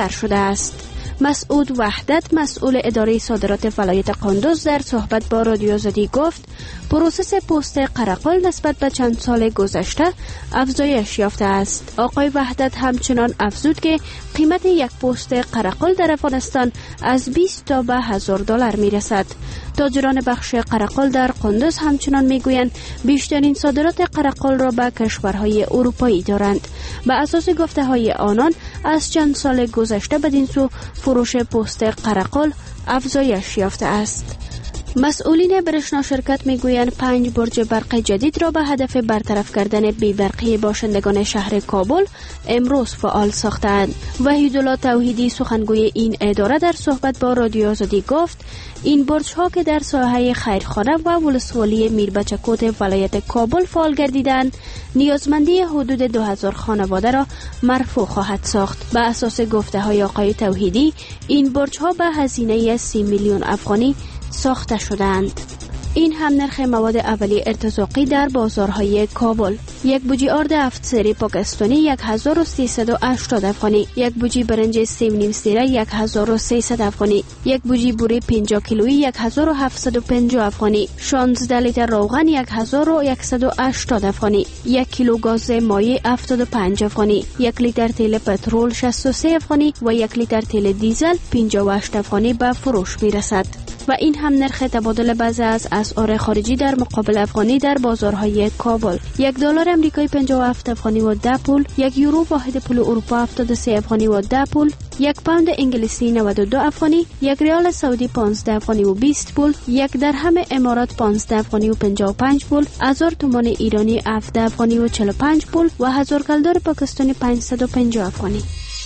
بیشتر شده است. مسعود وحدت، مسئول اداره صادرات ولایت قندوز، در صحبت با رادیو آزادی گفت پروسس پست قرقل نسبت به چند سال گذشته افزایش یافته است. آقای وحدت همچنان افزود که قیمت یک پست قرقل در افغانستان از 20 تا به $1000 می رسد. تاجران بخش قرقل در قندوز همچنان می گویند بیشترین صادرات قرقل را به کشورهای اروپایی دارند. به اساس گفته های آنان از چند سال گذشته بدین سو فروش پست قرقل افزایش یافته است. مسئولین برشنا شرکت میگویند 5 برج برق جدید را به هدف برطرف کردن بی‌برقی باشندگان شهر کابل امروز فعال ساختند. وحیدالله توحیدی سخنگوی این اداره در صحبت با رادیو آزادی گفت این برج ها که در ساحه خیرخانه و ولسوالی میربچکوت ولایت کابل فعال گردیدند نیازمندی حدود 2000 خانواده را مرفوع خواهد ساخت. به اساس گفته های آقای توحیدی این برج ها به هزینه 30 میلیون افغانی ساخته شدند. این هم نرخ مواد اولیه ارتزاقی در بازارهای کابل. یک بوجی آرد 7 سری پاکستانی 1380 افغانی، یک بوجی برنج 3.5 سری 1300 افغانی، یک بوجی بوری 50 کیلویی 1750 افغانی، 16 لیتر روغن 1180 افغانی، 1 کیلو گاز مایع 75 افغانی، 1 لیتر تیل پترول 63 افغانی و 1 لیتر تیل دیزل 58 افغانی به فروش میرسد. و این هم نرخ تبادل بعضی از اسعار خارجی در مقابل افغانی در بازارهای کابل. $1 امریکایی 57 افغانی و 10 پول، 1 یورو واحد پول اروپا 73 افغانی و 10 پول، 1 پوند انگلیسی 92 افغانی، 1 ریال سعودی 15 افغانی و 20 پول، 1 درهم امارات 15 افغانی و 55 پول، 1000 تومان ایرانی 17 افغانی و 45 پول و 1000 کلدار پاکستانی 550 افغانی.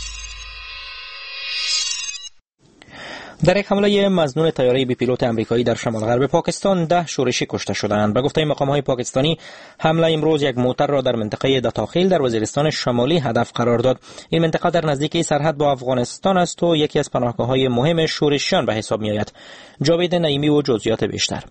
در یک حمله مظنون طیاره بی پیلوت آمریکایی در شمال غرب پاکستان 10 شورشی کشته شدند. به گفته مقام‌های پاکستانی حمله امروز یک موتر را در منطقه داتاخیل در وزیرستان شمالی هدف قرار داد. این منطقه در نزدیکی سرحد با افغانستان است و یکی از پناهگاه‌های مهم شورشیان به حساب می‌آید. جاوید نعیمی و جزئیات بیشتر.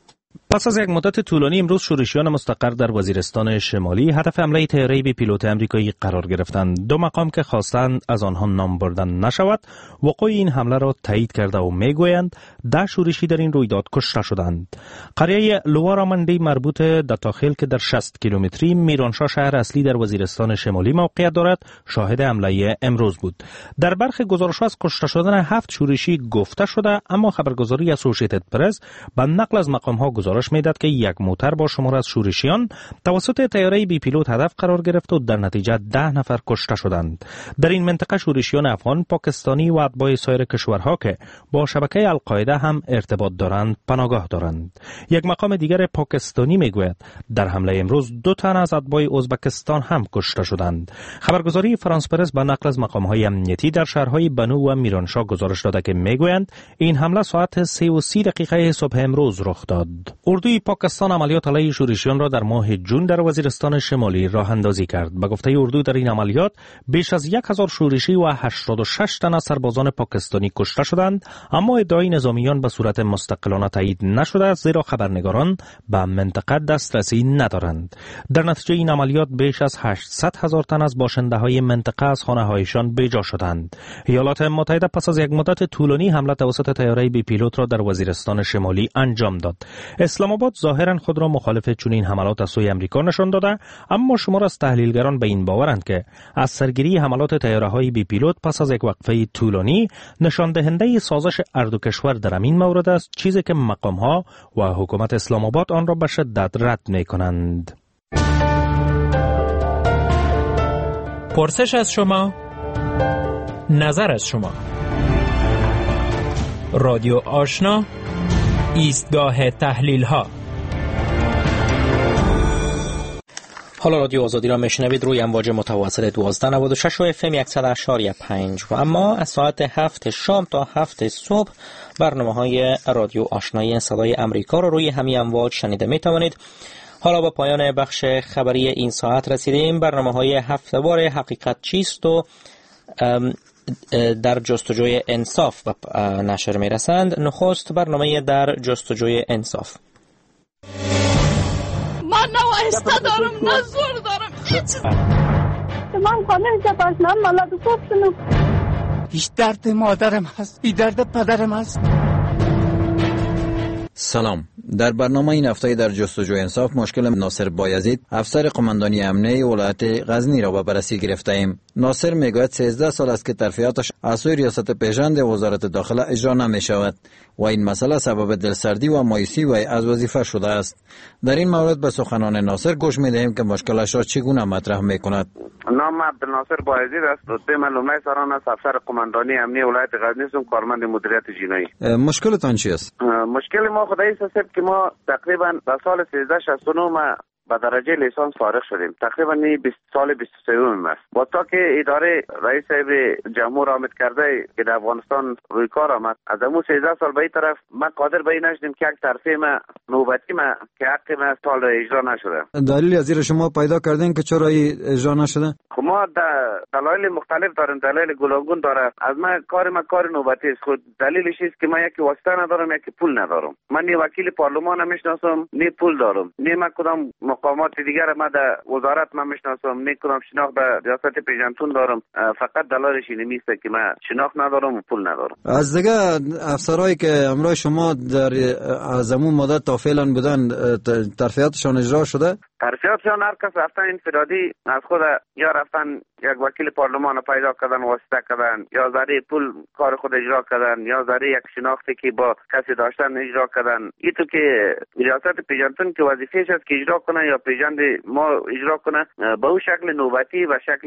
پس از یک مدت طولانی امروز شورشیان مستقر در وزیرستان شمالی هدف حمله طیاره بی پیلوت آمریکایی قرار گرفتند. 2 مقام که خواستند از آنها نام بردن نشود وقوع این حمله را تایید کرده و میگویند 10 شورشی در این رویداد کشته شدند. قریه لوارامندی مربوط داتاخیل که در 60 کیلومتری میرانشاه شهر اصلی در وزیرستان شمالی موقعیت دارد شاهد حمله امروز بود. در برخی گزارش‌ها از کشته شدن 7 شورشی گفته شده، اما خبرگزاری اسوسییتد پرس به نقل از مقام‌ها گزارش میداد که یک موتر با شمار از شورشیان توسط طیاره بی پیلوت هدف قرار گرفت و در نتیجه 10 نفر کشته شدند. در این منطقه شورشیان افغان، پاکستانی و اتباع سایر کشورها که با شبکه القاعده هم ارتباط دارند پناهگاه دارند. یک مقام دیگر پاکستانی میگوید در حمله امروز 2 تن از اتباع ازبکستان هم کشته شدند. خبرگزاری فرانس پرس به نقل از مقام‌های امنیتی در شهرهای بنو و میرانشاه گزارش داده که میگویند این حمله ساعت 3:30 صبح امروز رخ داد. اردوی پاکستان عملیات علیه شورشیان را در ماه جون در وزیرستان شمالی راه اندازی کرد. به گفته اردو در این عملیات بیش از 1000 شورشی و 86 تن از سربازان پاکستانی کشته شدند، اما ادعای نظامیان به صورت مستقلانه تایید نشده زیرا خبرنگاران به منطقه دسترسی ندارند. در نتیجه این عملیات بیش از 800,000 تن از باشنده‌های منطقه از خانه‌هایشان بیجا شدند. ایالات متحده پس از یک مدت طولانی حمله توسط طیاره بی پیلوت را در وزیرستان شمالی انجام داد. اسلام آباد ظاهرا خود را مخالف چنین حملات از سوی آمریکا نشان داده، اما شمار از تحلیلگران به این باورند که از سرگیری حملات طیاره‌های بی پیلوت پس از یک وقفه طولانی نشان دهنده سازش هر دو کشور در این مورد است، چیزی که مقام‌ها و حکومت اسلام آباد آن را به شدت رد می‌کنند. پرسش از شما، نظر از شما. رادیو آشنا، ایستگاه تحلیل ها. حالا رادیو آزادی را میشنوید روی امواج متواصل 1296 و اف ام 100.5 و اما از ساعت 7 شام تا 7 صبح برنامه‌های رادیو آشنایی صدای امریکا را روی همین امواج شنیده میتوانید. حالا با پایان بخش خبری این ساعت رسیدیم. برنامه‌های هفته‌وار حقیقت چیست و در جستجوی انصاف به نشر میرسند. نخست برنامه در جستجوی انصاف. من نه آهسته دارم نه زور دارم هیچ. من خانه جباشنم مالا دو شنو هیچ درد مادرم هست، این درد پدرم هست. سلام. در برنامه این هفته در جستجوی انصاف مشکل ناصر بایزید افسر قماندانی امنیه ولایت غزنی را به بررسی گرفته ایم. ناصر میگوید 13 سال است که ترفیعاتش از سوی ریاست پیژند وزارت داخله اجرا نمی شود و این مسئله سبب دلسردی و مایوسی وی از وظیفه شده است. در این مورد به سخنان ناصر گوش می‌دهیم که مشکلش را چگونه مطرح می‌کند. نام عبدالناصر بایزید است. رتبه معلومه سران است. افسر قماندانی امنیه ولایت غزنی هستم، کارمند مدیریت جنایی. مشکلتان چی است؟ مشکل ما خدایی است که ما تقریبا در سال 1369 ما به درجه لیسانس فارغ شدیم. تقریبا 20 سال 23 است. با تا که اداره رئیس صاحب جمهور آمد کرده که در افغانستان روی کار آمد، از همون 13 سال به این طرف ما قادر به این نشدیم که یک ترفیع ما نوبتی ما که حق ما سال اجرا نشده. دلیل از زیر شما پیدا کردین که چرا اجرا نشده؟ خب ما دلایل مختلف داریم، دلایل گوناگون داره. از ما کار نوبتی است. خود دلیلش است که من یکی واسطه ندارم، یکی پول ندارم. من نه وکیل پارلمان نمیشناسم، نه پول دارم، نه من کدام مقامات دیگر ما در وزارت من میشناسم، نه کدام شناخت در ریاست پیژندتون دارم. فقط دلایلش اینه است که من شناخت ندارم و پول ندارم. از دیگه افسرایی که همراه شما در از همون مدت تا فعلا بودن ترفیعاتشان اجرا شده؟ ترفیعاتشان هر کس رفتن انفرادی از خود یا رفتن یک وکیل پارلمان پیدا کردن، واسطه کردن، یا ذره پول کار خود اجرا کردن، یا ذره یک شناختی که با کسی داشتن اجرا کردن. این تو که ریاست پیژندتون که وظیفه‌اش است که اجرا کنه یا پیژند ما اجرا کنه، به اون شکل نوبتی و شکل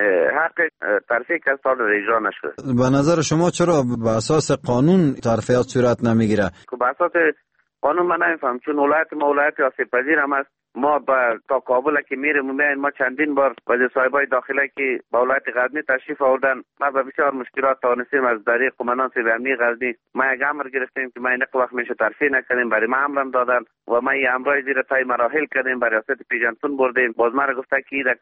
حق ترفیع که سال اجرا نشده. به نظر شما چرا به اساس قانون ترفیعات صورت نمیگیره؟ به اساس قانون من نمیفهم، چون ولایت ما ولایت آسیب پذیر هم است. ما تا کابل که میریم ما چندین بار وزیر صاحبای داخله که با ولایت غزنی تشریف آوردن، ما به بسیار مشکلات توانستیم از طریق قماندان صاحب امنیه غزنی ما یک امر گرفتیم که ما این وقت میشه ترفیع نکنیم. برای ما امرم دادن و ما این امرای زیر تای مراحل کردیم، برای ریاست پیژندتون بردیم. باز ما گفته که در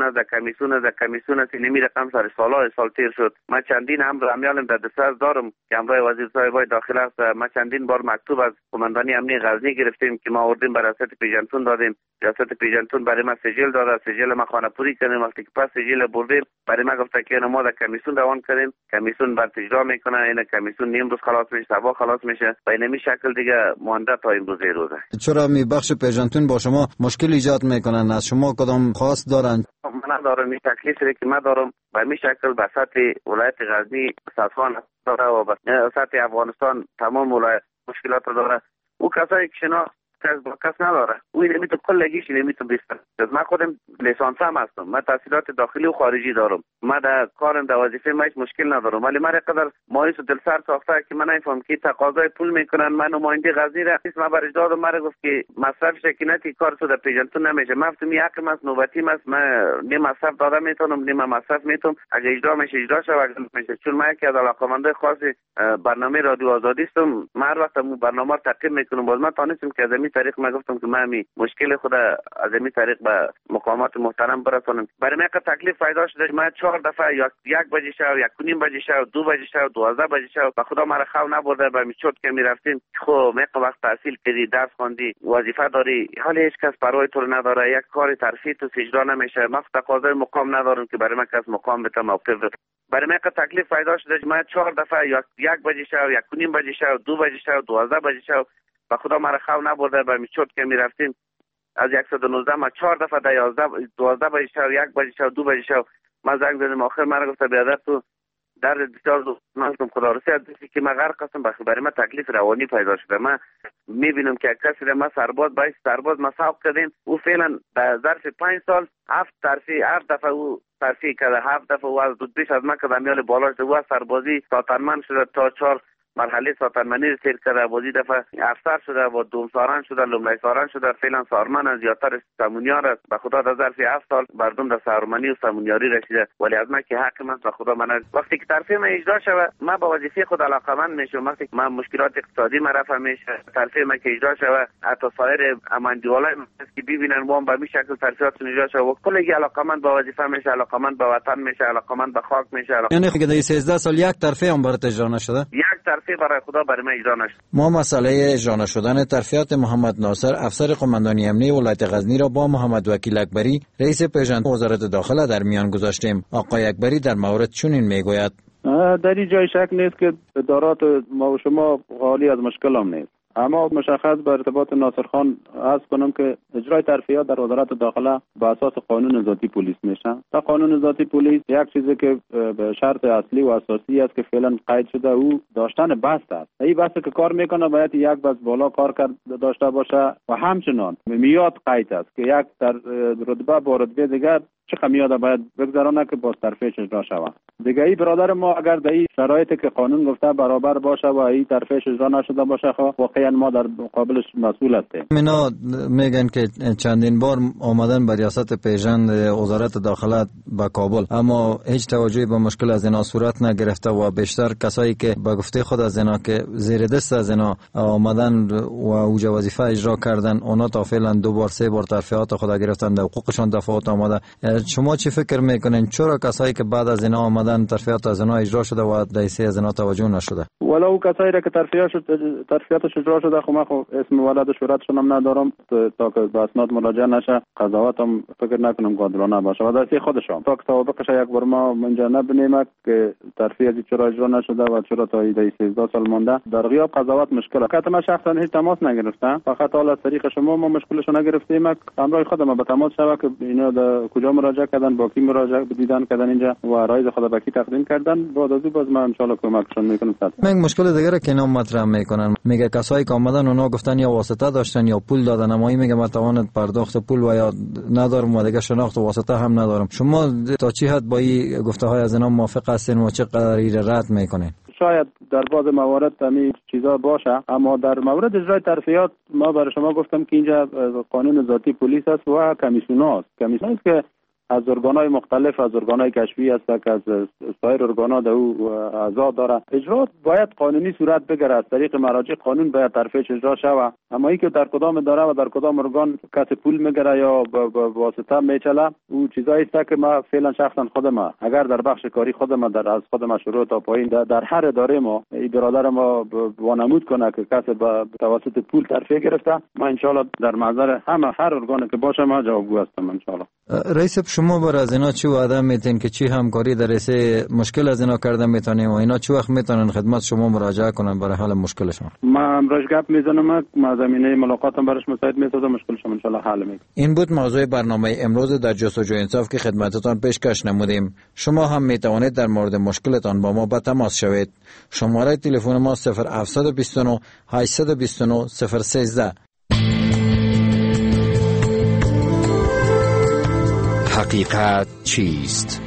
کمیسیون است نمی رقم سر سال تیر شد. ما چندین امر امیالم در دست دارم که امرای وزیر صاحبای داخله است. ما چندین بار مکتوب از قماندانی امنیه غزنی گرفتیم که ما آوردیم برای ریاست پیژندتون دادیم. ریاست پیژندتون برای ما سجل داده، سجل ما خانه پوری کردیم. وقتی که پس سجل بردیم برای ما گفته که ما در کمیسیون روان کردیم، کمیسیون بر اجرا میکنه. این کمیسیون امروز خلاص میشه، صبح خلاص میشه و این شکل دیگه مانده تا امروز روزه. چرا می بخش پیژندتون با شما مشکل ایجاد میکنن؟ از شما کدام خواست دارن؟ من ندارم این تکلیفی که من دارم به این شکل به سطح ولایت غزنی سازخان داره و به سطح افغانستان تمام ولایت مشکلات داره. او کسایی که شناخت با کس نداره، او نمیتونه کلگیش نمیتونه بیستن. من خودم لیسانس هم هستم، من تحصیلات داخلی و خارجی دارم، من در کارم در وظیفه من مشکل ندارم، ولی من قدر مایوس و دلسرد ساخته که من نمیفهم که تقاضای پول میکنن. من نماینده غزنی را من برش دادم، من گفت که مصرف شکینتی کار تو در پیژندتون نمیشه. من گفتم این حق است، نوبتی است، من نه مصرف داده میتونم نه مصرف میتونم. اگه اجرا میشه اجرا شه، اگه نمیشه، چون من یکی از علاقه‌مندای خاص برنامه رادیو آزادی هستم، من هر وقت برنامه تعقیب میکنم. باز من تونستم که از این طریق من گفتم که من مشکل خود از این طریق به مقامات محترم برسونم. برای من تکلیف پیدا شده. من 4 دفعه یک بجه شب، 1:30 بجه شب، 2 بجه شب، 12 بجه شب به خدا مرا خو نبرده. به میچوت که میرفتیم خب میق وقت تحصیل کردی، درس خوندی، وظیفه داری، حالا هیچ کس پروای تو نداره. یک کار ترفیع تو اجرا نمیشه. من تقاضای مقام ندارم که برای من کس مقام بده موقف بده. برای من تکلیف پیدا شده. من 4 دفعه 1 بجه شب، 1:30 بجه شب، 2 بجه شب، 12 بجه شب به خدا مرا خو نبرده. به میچوت که میرفتیم از 119 ما 4 دفعه در 12 بجه شب، 1 بجه شب، 2 بجه شب من زنگ زدم. آخر من گفت بیادر تو در بسیار منظم خدا رسی هستی که من غرق هستم. برای من تکلیف روانی پیدا شده. من میبینم که کسی را ما سرباز مساوق کردیم. او فعلا در ظرف 5 سال 7 دفعه او ترفیع کرده. 7 دفعه او از بیش از من که میال بالاش ده. او سربازی ساتنمن شده تا 4 مرحله ساتنمنی رو سیر کرده. بازی دفعه افسر شده و دوم ساران شده، لومړی ساران شده. فعلا سارمن از زیاتر سمونیار است. به خدا در ظرف 7 سال مردم در سارمنی و سمونیاری رسیده. ولی از من که حق من به خدا من وقتی که ترفیع من اجرا شود من با وظیفه خود علاقمند میشم. وقتی که من مشکلات اقتصادی من رفع میشه، ترفیع من که اجرا شود، حتی سایر اماندیولای که ببینن ما به این شکل ترفیعات اجرا شود و کلی علاقمند با وظیفه میشه، علاقمند به وطن میشه، علاقمند به خاک میشه. یعنی که در 13 سال یک ترفیع هم برات اجرا نشده؟ یک ترفیع برای خدا برای من اجرا نشد. ما مسئله اجرا نشدن ترفیعات محمد ناصر افسر قماندانی امنیه ولایت غزنی را با محمد وکیل اکبری رئیس پیژند وزارت داخله در میان گذاشتیم. آقای اکبری در مورد چنین میگوید: در این جای شک نیست که ادارات ما و شما خالی از مشکل هم نیست، اما مشخص به ارتباط ناصرخان عرض کنم که اجرای ترفیعات در وزارت داخله به اساس قانون ذاتی پلیس میشه. تا قانون ذاتی پلیس یک چیزی که به شرط اصلی و اساسی است که فعلا قید شده او داشتن بست است. این بسته که کار میکنه باید یک بس بالا کار داشته باشه و همچنان میاد قید است که یک در رتبه با رتبه دیگر چه میاد باید بگذارونه که با ترفیعش اجرا شود. دیگه ای برادر ما اگر در این شرایطی که قانون گفته برابر باشه و این ترفیعش اجرا نشده باشه خب واقعا ما در مقابلش مسئول هستیم. اینا میگن که چندین بار آمدن به ریاست پیژند وزارت داخله به کابل اما هیچ توجهی به مشکل از اینا صورت نگرفته و بیشتر کسایی که به گفته خود از اینا که زیر دست از اینا آمدن و اوج وظیفه اجرا کردن اونا تا فعلا 2 بار 3 بار ترفیعات خود گرفتن، حقوقشان دفعات آمده. شما چی فکر میکنین چرا کسایی که بعد از اینا آمدن ترفیعات از اینا اجرا شده و دیسی از اینا توجه نشده؟ ولو کسایی که ترفیعاتش اجرا شده خب من اسم ولد و شهرتشون هم ندارم تا که به اسناد مراجعه نشه، قضاوت هم فکر نکنم قادرانه باشه و دیسی خودشون تا که سابقش یک بار ما اینجا نبینیم که ترفیعات چرا اجرا نشده و چرا تا 13 سال مونده. در غیاب قضاوت مشکل است. من شخصا هیچ تماس نگرفتم، فقط حالا از طریق شما ما مشکلش نگرفتیم. همراه خودم به تماس شوم که اینا در کجا مراجعه کردن، با کی مراجعه دیدن کردن اینجا و رایز خود به کی تقدیم کردن. بعد از باز من ان شاء الله کمکشون میکنم. من مشکل دیگه که اینا مطرح میکنن میگه کسایی که اومدن اونا گفتن یا واسطه داشتن یا پول دادن، اما این میگه من توان پرداخت پول و یا ندارم و دیگه شناخت واسطه هم ندارم. شما تا چی حد با این گفته های از اینا موافق هستین و چه قدری رد میکنین؟ شاید در بعض موارد همین چیزا باشه، اما در مورد اجرای ترفیعات ما برای شما گفتم که اینجا قانون ذاتی پلیس است و کمیسیون است که از ارگان‌های مختلف، از ارگان‌های کشفی است که از سایر ارگان‌ها در او اعضا داره. اجرات باید قانونی صورت بگیره، از طریق مراجع قانون باید ترفیعش اجرا شود. اما این که در کدام اداره و در کدام ارگان کسی پول میگیره یا با واسطه میچله، او چیزایی است که ما فعلا شخصا خودم اگر در بخش کاری خودم در از خودم شروع تا پایین در هر اداره ما این برادر ما وانمود کنه که کسی به توسط پول ترفیع گرفته، ما ان شاءالله در محضر هر ارگانی که باشه ما جوابگو هستم ان شاءالله. رئیس شما بر از اینا چی وعده میتین که چی همکاری در رسه مشکل از اینا کردن میتونیم و اینا چی وقت میتونن خدمت شما مراجعه کنن برای حل مشکلشون؟ ما امروز گپ میزنم، ما زمینه ملاقاتم براش مساعد میسازم، مشکلشون ان شاء الله حل میکنم. این بود موضوع برنامه امروز در جستجوی انصاف که خدمتتان پیشکش نمودیم. شما هم میتوانید در مورد مشکلتان با ما به تماس شوید. شماره تلفن ما 0729 829 013. حقیقت چیست؟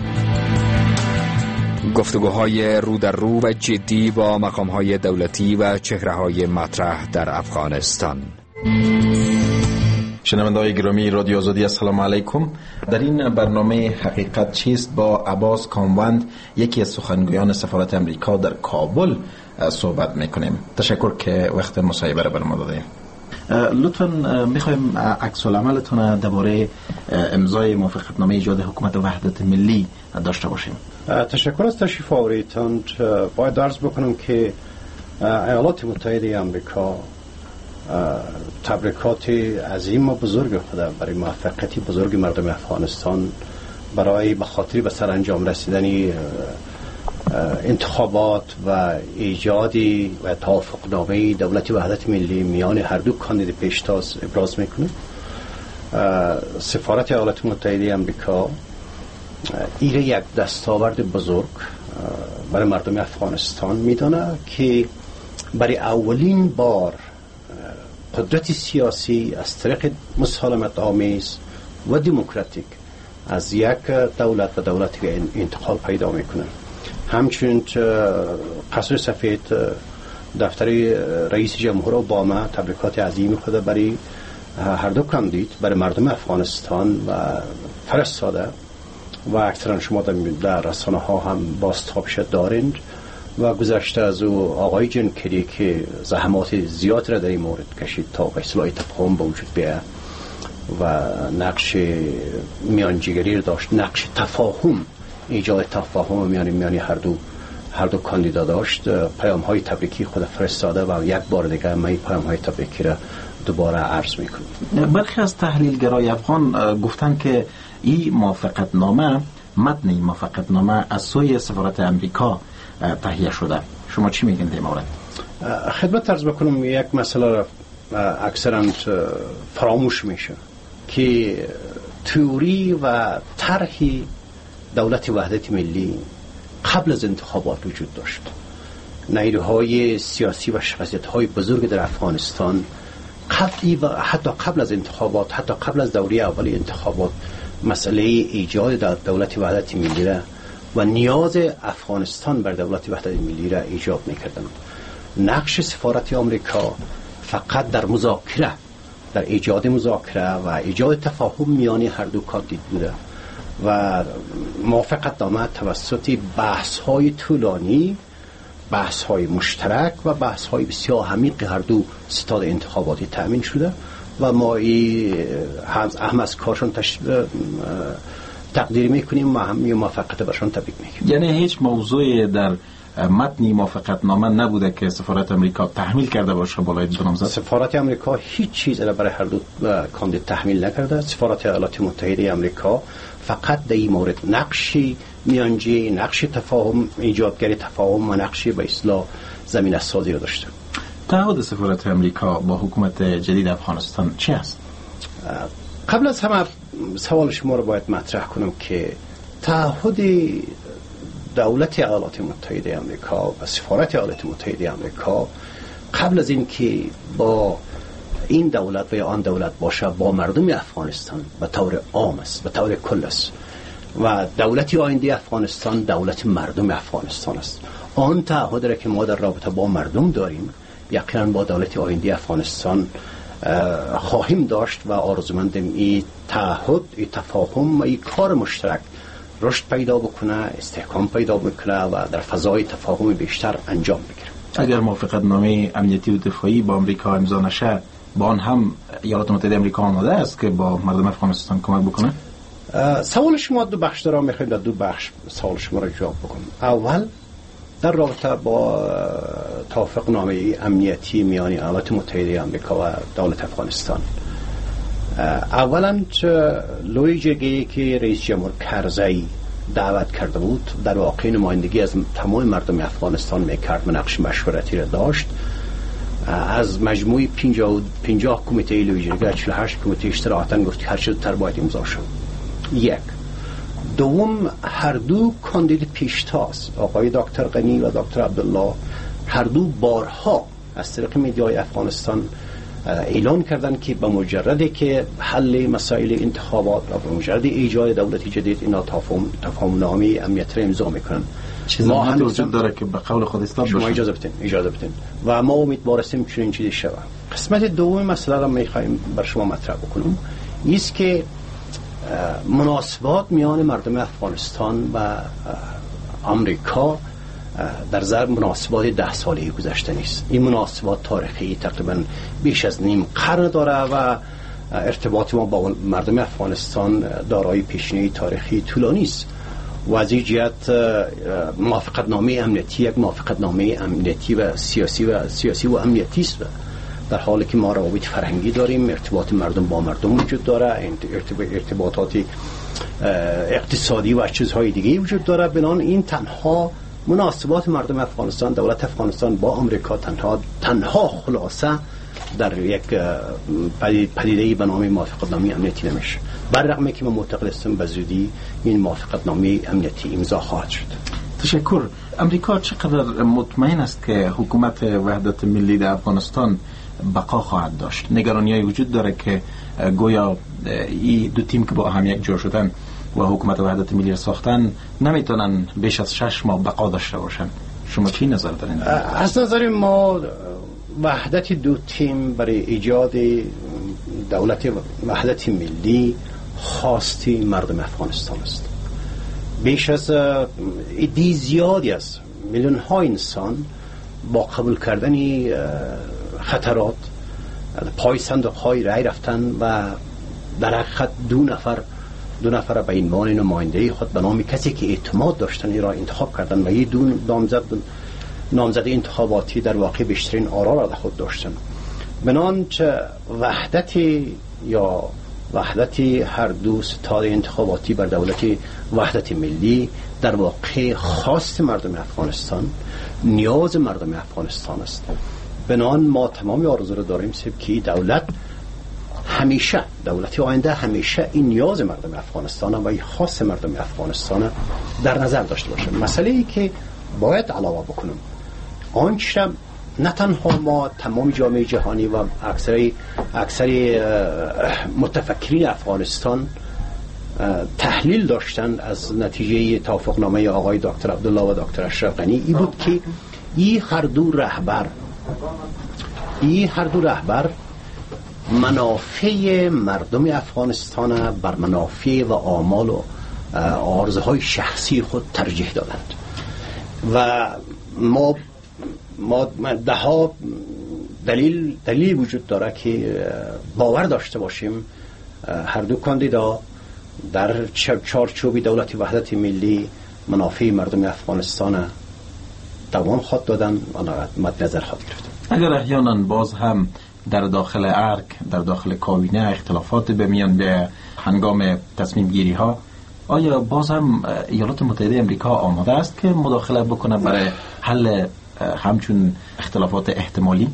گفتگوهای رو در رو و جدی با مقامهای دولتی و چهره‌های مطرح در افغانستان. شنونده‌های گرامی رادیو آزادی السلام علیکم. در این برنامه حقیقت چیست با عباس کاموند، یکی از سخنگویان سفارت امریکا در کابل صحبت میکنیم. تشکر که وقت مصاحبه را برام دادید. لطفاً میخوایم عکس العملتون درباره امضای موافقتنامه ایجاد حکومت وحدت ملی داشته باشیم. تشکر از تشریف آوریدتان. باید عرض بکنم که ایالات متحده آمریکا تبریکات عظیم و بزرگ خود برای موفقیت بزرگ مردم افغانستان برای به خاطر به سرانجام رسیدن انتخابات و ایجادی و توافقنامه دولت وحدت ملی میان هر دو کاندید پیشتاز ابراز میکنه. سفارت ایالات متحده آمریکا ایره یک دستاورد بزرگ برای مردم افغانستان میدانه که برای اولین بار قدرت سیاسی از طریق مسالمت آمیز و دموکراتیک از یک دولت و دولتی انتقال پیدا میکنه. همچنین قصر سفید دفتر رئیس جمهور اوباما تبریکات عظیم خود برای هر دو کاندید برای مردم افغانستان و فرستاده و اکثرا شما در رسانه ها هم بازتابش دارند و گذشته از او آقای جن کری که زحمات زیاد را در این مورد کشید تا به اصلاح تفاهم به وجود بیاید و نقش میانجیگری داشت، نقش تفاهم، ایجاد تفاهم میان هر دو کاندیدا داشت. پیام های تبریکی خود فرستاده و یک بار دیگه من پیام های تبریکی را دوباره عرض میکنم. برخی از تحلیلگرای افغان گفتن که این موافقتنامه، متن این موافقتنامه از سوی سفارت امریکا تهیه شده. شما چی میگین در مورد؟ خدمت عرض بکنم یک مسئله اکثرا فراموش میشه که تئوری و طرح دولت وحدت ملی قبل از انتخابات وجود داشت. نیروهای سیاسی و شخصیت‌های بزرگ در افغانستان قبلی و حتی قبل از انتخابات، حتی قبل از دوره اولی انتخابات، مسئله ایجاد دولت وحدت ملی را و نیاز افغانستان بر دولت وحدت ملی را ایجاد می‌کردند. نقش سفارت آمریکا فقط در مذاکره، در ایجاد مذاکره و ایجاد تفاهم میان هر دو کار دید بوده و موافقت نامه توسط بحث‌های طولانی، بحث‌های مشترک و بحث‌های بسیار عمیق هر دو ستاد انتخاباتی تأمین شده و ما هم از کارشون تقدیر میکنیم و هم موافقت برشان تبریک میگیم. یعنی هیچ موضوعی در متن موافقت نامه نبوده که سفارت امریکا تحمیل کرده باشه بالای دو نامزد؟ سفارت امریکا هیچ چیز را برای هر دو کاندید تحمیل نکرده. سفارت ایالات متحده امریکا فقط در این مورد نقشی میانجی، نقش تفاهم، ایجادگری تفاهم و نقشی به اصطلاح زمینه سازی را داشته. تعهد سفارت امریکا با حکومت جدید افغانستان چی است؟ قبل از همه سوال شما رو باید مطرح کنم که تعهد دولت ایالات متحده آمریکا و سفارت ایالات متحده آمریکا قبل از این که با این دولت و یا آن دولت باشه، با مردم افغانستان به طور عام است، به طور کل است و دولت آینده افغانستان دولت مردم افغانستان است. آن تعهد را که ما در رابطه با مردم داریم یقینا با دولت آینده افغانستان خواهیم داشت و آرزومندیم این تعهد، این تفاهم و این کار مشترک رشد پیدا بکنه، استحکام پیدا بکنه و در فضای تفاهم بیشتر انجام بگیره. اگر موافقت نامه امنیتی و دفاعی با امریکا امضا نشه، با آن هم ایالات متحده امریکا آماده است که با مردم افغانستان کمک بکنه؟ سوال شما دو بخش داره، میخوایم در دو بخش سوال شما را جواب بکنم. اول در رابطه با توافق نامه امنیتی میان ایالات متحده آمریکا و دولت افغانستان، اولا لوی جرگه‌ای که رئیس جمهور کرزی دعوت کرده بود در واقع نمایندگی از تمام مردم افغانستان میکرد و نقش مشورتی را داشت. از مجموع 50 کمیته لوی جرگه 48 کمیته اشتراکاً گفت هر چه زودتر باید امضا شد. یک. دوم، هر دو کاندید پیشتاز آقای دکتر غنی و دکتر عبدالله هر دو بارها از طریق میدیای افغانستان اعلان کردن که به مجردی که حل مسائل انتخابات و به مجرد ایجاد دولتی جدید اینا تفاهم نامه امنیت را امضا میکنن. ما هم وجود داره که به قول خود اصلاح شما اجازه بدین و ما امیدواریم چنین چیزی شود. قسمت دوم مسئله را میخوایم بر شما مطرح بکنم، است که مناسبات میان مردم افغانستان و امریکا در ضرب مناسبات 10 ساله گذشته نیست. این مناسبات تاریخی تقریبا بیش از نیم قرن داره و ارتباط ما با مردم افغانستان دارای پیشینه تاریخی طولانی است و از این جهت موافقت نامه امنیتی یک موافقت نامه امنیتی و سیاسی و امنیتی است. در حالی که ما روابط فرهنگی داریم، ارتباط مردم با مردم وجود داره، ارتباطات اقتصادی و چیزهای دیگه وجود داره. بنابراین این تنها مناسبات مردم افغانستان، دولت افغانستان با امریکا تنها خلاصه در یک پدیده‌ای به نام موافقت نامه امنیتی نمیشه. بر رغم که ما معتقد هستیم به زودی این موافقت نامه امنیتی امضا خواهد شد. تشکر. امریکا چقدر مطمئن است که حکومت وحدت ملی در افغانستان بقا خواهد داشت؟ نگرانی‌های وجود داره که گویا این دو تیم که با هم یک جور شدن و حکومت وحدت ملی را ساختن نمیتونن بیش از 6 ماه بقا داشته باشن. شما چی نظر دارین؟ از نظر ما وحدت دو تیم برای ایجاد دولت وحدت ملی خواستی مردم افغانستان است. بیش از عده زیادی از میلیون ها انسان با قبول کردن خطرات پای صندوق های رای رفتن و در حقیقت دو نفر به عنوان نماینده خود به نام کسی که اعتماد داشتن را انتخاب کردن و این دو نامزد انتخاباتی در واقع بیشترین آرا را خود داشتن. بنابراین وحدت یا وحدت هر دو ستاد انتخاباتی بر دولت وحدت ملی در واقع خواست مردم افغانستان، نیاز مردم افغانستان است. بنابراین ما تمامی آرزو رو داریم که دولت همیشه، دولت آینده همیشه این نیاز مردم افغانستان و این خواست مردم افغانستان در نظر داشته باشه. مسئله ای که باید علاوه بکنم، آنچه نه تنها ما، تمام جامعه جهانی و اکثر متفکرین افغانستان تحلیل داشتن از نتیجه توافقنامه آقای دکتر عبدالله و دکتر اشرف غنی، این بود که این هر دو رهبر منافع مردم افغانستان بر منافع و آمال و آرزوهای شخصی خود ترجیح دادند و ما ده ها دلیل وجود داره که باور داشته باشیم هر دو کاندیدا در چارچوب دولت وحدت ملی منافع مردم افغانستان دوام خود دادن و مد نظر خود گرفتن. اگر احیانا باز هم در داخل ارگ، در داخل کابینه اختلافات بمیان به هنگام تصمیم گیری ها، آیا باز هم ایالات متحده امریکا آماده است که مداخله بکنه برای حل همچون اختلافات احتمالی؟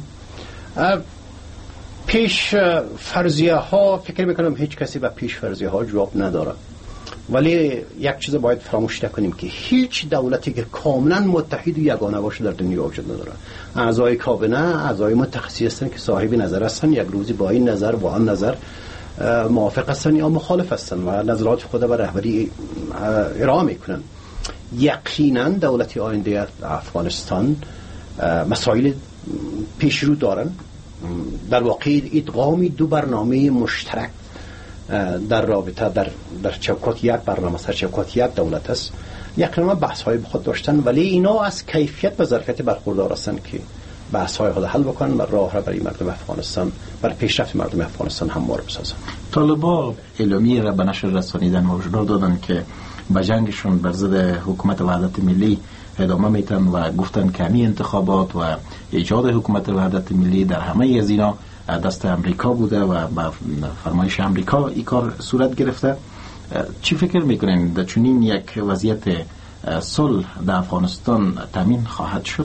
پیش فرضیه ها، فکر میکنم هیچ کسی به پیش فرضیه ها جواب نداره، ولی یک چیز باید فراموش نکنیم که هیچ دولتی که کاملا متحد و یگانه باشه در دنیا وجود نداره. اعضای کابینه اعضای متخصصی هستند که صاحب نظر هستند، یک روزی با این نظر و آن نظر موافق هستند یا مخالف هستند و نظرات خود به رهبری ارائه میکنن. یقینا دولت آینده افغانستان مسائل پیش رو دارن. در واقع ادغام دو برنامه مشترک در رابطه در چوکات یک برنامه سر چوکات یک دولت است. یقینا بحث های خود داشتن، ولی اینا از کیفیت و ظرفیت برخوردار هستند که بحث های خود حل بکنن و راه را برای مردم افغانستان، برای پیشرفت مردم افغانستان هموار بسازن. طالبان اعلامیه را به نشر رسانیدن و هشدار دادن که به جنگشون بر ضد حکومت وحدت ملی ادامه میتن و گفتن که همین انتخابات و ایجاد حکومت وحدت ملی در همه از اینا دست امریکا بوده و با فرمایش امریکا این کار صورت گرفته. چی فکر میکنین در چنین یک وضعیت صلح در افغانستان تامین خواهد شد؟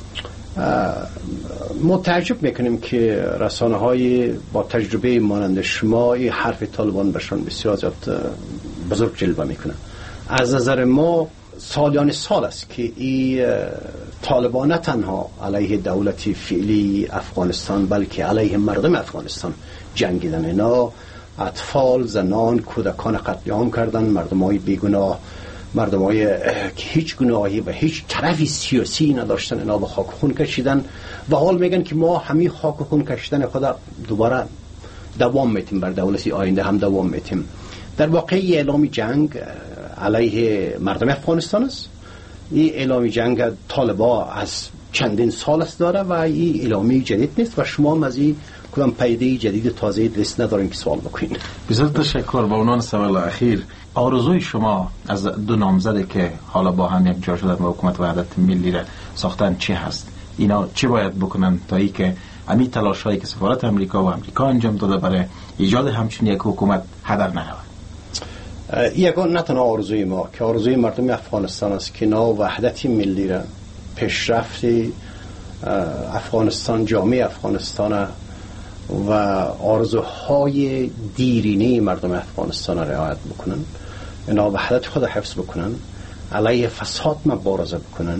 ما تعجب میکنیم که رسانه های با تجربه مانند شما این حرف طالبان برشان بسیار زیاد بزرگ جلوه میکنه. از نظر ما سالیان سال است که این طالبان نه تنها علیه دولتی فعلی افغانستان بلکه علیه مردم افغانستان جنگیدن. اینا اطفال، زنان، کودکان قتل عام کردن، مردمای بیگناه، مردمای که هیچ گناهی و هیچ طرفی سیاسی نداشتن، اینا به خاک خون کشیدن و حال میگن که ما همین خاک خون کشیدن خدا دوباره دوام میتیم، بر دولتی آینده هم دوام میتیم. در واقع اعلام جنگ علیه مردم افغانستان است. این اعلامی جنگ طالبان از چندین سال است داره و این اعلامی جدید نیست و شما هم از این کدام پیده جدید تازه لیست ندارین که سوال بکنین. بسیار تشکر. با عنوان سوال اخیر، آرزوی شما از دو نامزده که حالا با هم یک جا شدن و حکومت وحدت ملی را ساختن چی هست؟ اینا چی باید بکنن تا ای که همین تلاش هایی که سفارت امریکا و امریکا انجام داده برای ایجاد همچین یک حکومت هدر نرود؟ یگان نه تنها آرزوی ما که آرزوی مردم افغانستان است که نا وحدت ملی را، پیشرفت افغانستان، جامعه افغانستان و آرزوهای دیرینه مردم افغانستان را رعایت بکنن، اینا وحدت خود حفظ بکنن، علیه فساد مبارزه بکنن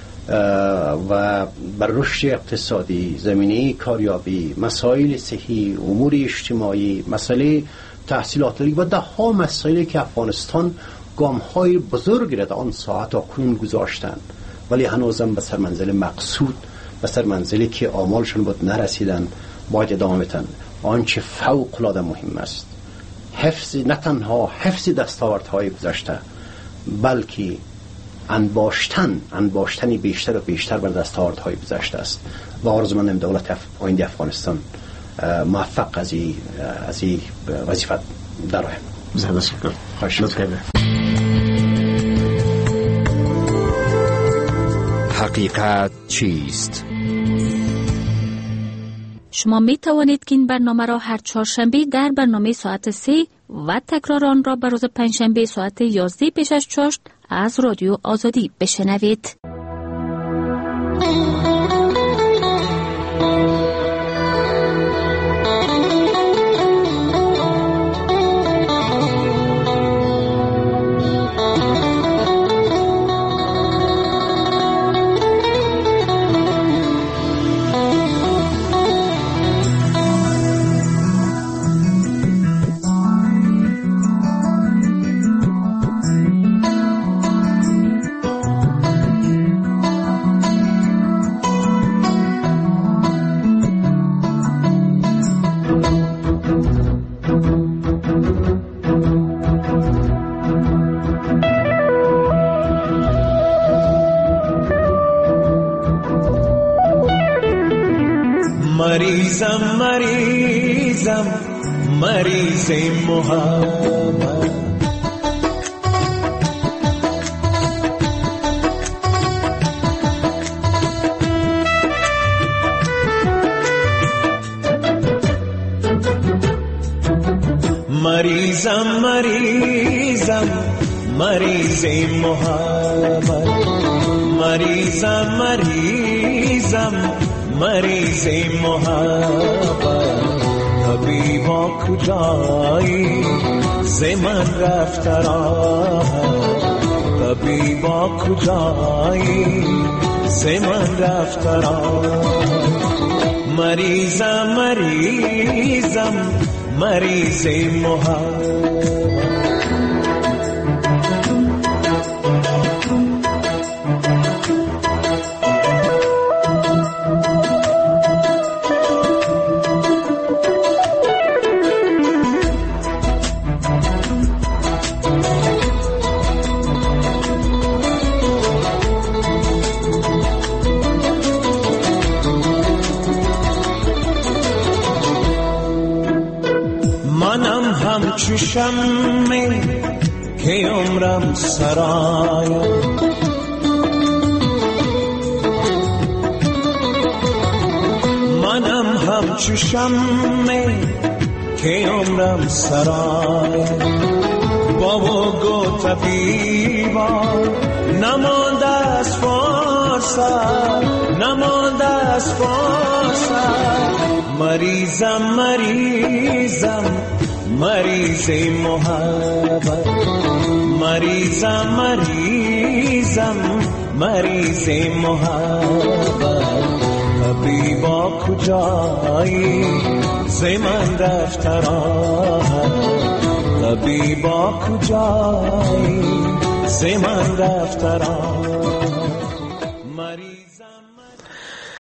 و بر رشد اقتصادی، زمینه کاریابی، مسائل صحی، امور اجتماعی، مسئله تحصیلاتی و ده ها مسائلی که افغانستان گام های بزرگ را در آن ساعت اکنون گذاشتن ولی هنوزم به سر منزل مقصود، به سر منزلی که آمالشون بود نرسیدن، باید ادامه بدن. آنچه فوق العاده مهم است حفظ، نه تنها حفظ دستاوردهای گذشته بلکه انباشتن بیشتر و بیشتر بر دستاوردهای گذشته است و آرزومندم دولت آینده افغانستان موفق از این وظیفه در آید. زیاده شکر. خوش شکر. حقیقت چیست؟ شما می توانید که این برنامه را هر چهارشنبه در برنامه ساعت 3 و تکرار آن را به روز پنجشنبه ساعت 11 پیش از چاشت از رادیو آزادی بشنوید. مریضم مریضم مریض محبت، مریضم مریضم مریض محبت، مریضم مریضم مریض محبت، طبیبا کجایی ز من رفت راحت، طبیبا کجایی ز من رفت راحت، مریضم مریضم مریض محبت. همچو شمع که عمرم سرایم، منم همچو شمع که عمرم سرایم، بابا گو طبیبا نمانده از فرصت، نمانده از فرصت، مریضم مریضم مریض محبت، مریضم مریضم مریض محبت، طبیبا کجایی ز من رفت راحت، طبیبا کجایی ز من رفت راحت.